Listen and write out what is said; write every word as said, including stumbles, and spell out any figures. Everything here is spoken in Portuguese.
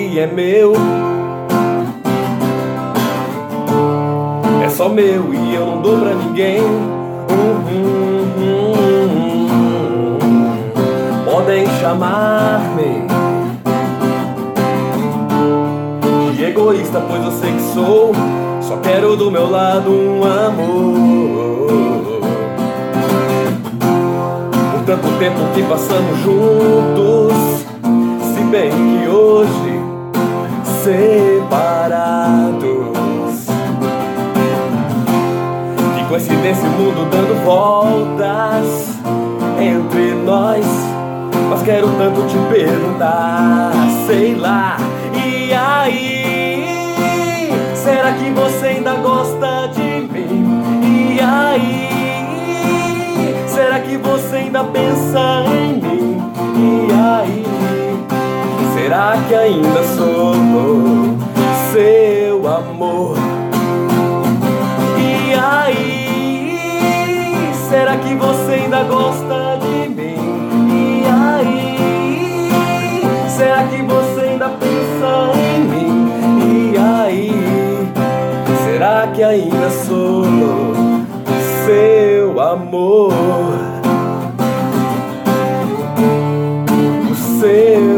que é meu é só meu e eu não dou pra ninguém. Uhum, uhum, uhum. Podem chamar-me de egoísta, pois eu sei que sou. Só quero do meu lado um amor. Por tanto tempo que passamos juntos, se bem que hoje separados. Que coincidência, o mundo dando voltas entre nós. Mas quero tanto te perguntar, sei lá, e aí? Será que você ainda gosta de mim? E aí? Será que você ainda pensa em mim? E aí? Será que ainda sou seu amor? E aí? Será que você ainda gosta de mim? E aí? Será que você ainda pensa em mim? E aí? Será que ainda sou seu amor? O seu